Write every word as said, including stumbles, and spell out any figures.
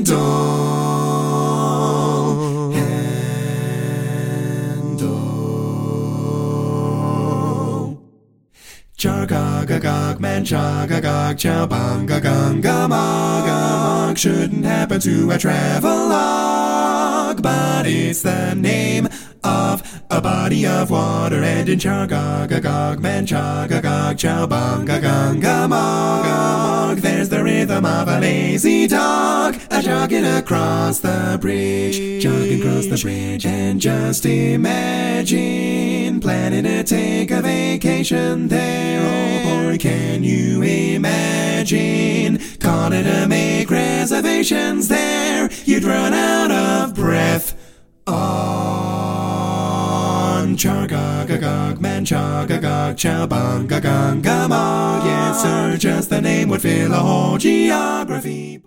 handle, handle. Char-gog-a-gog, man, char-gog-gog, chow-bang-a-gung-ga-mog-a-mog. Shouldn't happen to a travelogue, but it's the name of a body of water. And in char-gog-a-gog, man, char-gog-gog, chow-bang-a-gung-ga-mog-a-mog, there's the rhythm of a lazy dog a jogging across the bridge, jogging across the bridge. And just imagine planning to take a vacation there. Oh boy, can you imagine calling to make reservations there? You'd run out of breath on char-gog-a-gog, man, char-gog-gog, chow-bang-a-gung-ga-mog. Yes sir, just the name would fill a whole geography.